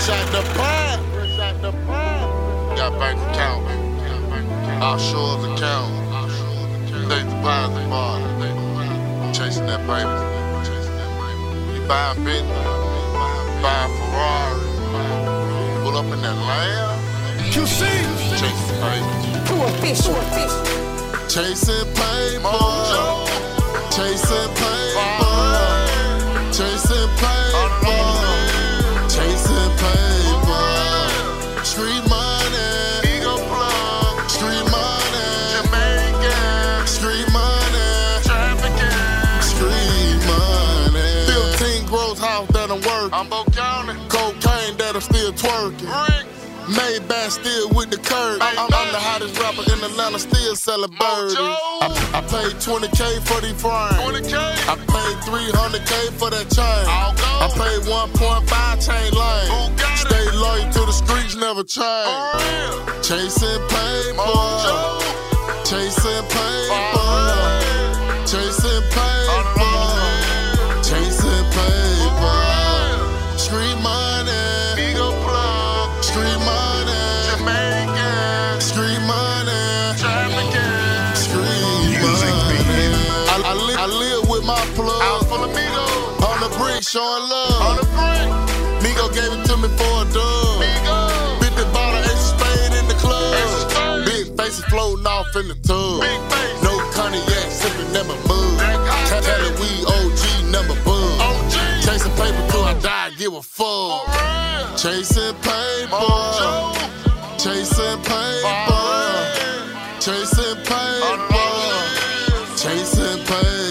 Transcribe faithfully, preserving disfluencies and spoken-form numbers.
Fresh out the pond. Fresh out the pond. Got bank account. Offshore account. State deposit bar. Chasing that paper. You buy a Bentley. Buy a Ferrari. Pull up in that Lamb. Q C. Chasing paper. Too official. Chasing paper. Chasing paper. Chasing paper. Chasing paper. Street money. Ego plug. Street money. Jamaican. Street money. Trafficking. Street money. fifteen gross house that I'm working. I'm Bo County. Cocaine that I'm still twerking. Brick. Maybach still with the curve. I'm, I'm the hottest rapper in Atlanta, still selling birdies. I, I paid twenty K for these frames. twenty K. I paid three hundred K for that chain. I paid one point five chain lane. Stay loyal to the streets, never change. Chasing paper. Chasing paper. Chasing paper. Chasing paper. Street money. Street money, Jamaican, street money, trafficking, street money. I, I, li- I live with my plug, out full of Migo, on the brick showing love. On the brick, Migo gave it to me for a dub. Migo, fifty bottle ace of spade in the club. Big faces floating off in the tub. Big face. No cognac, sipping never mug. Cali weed, O G, never bug. Chasing paper till I die, give a fuck. Chasing paper, chasing paper, chasing paper, chasing paper.